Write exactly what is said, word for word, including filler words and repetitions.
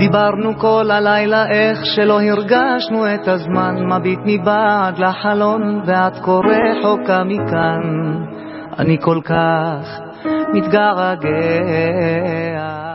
דיברנו כל הלילה איך שלא הרגשנו את הזמן, מביט מבעד לחלון ואת כה רחוקה מכאן, אני כל כך מתגעגע.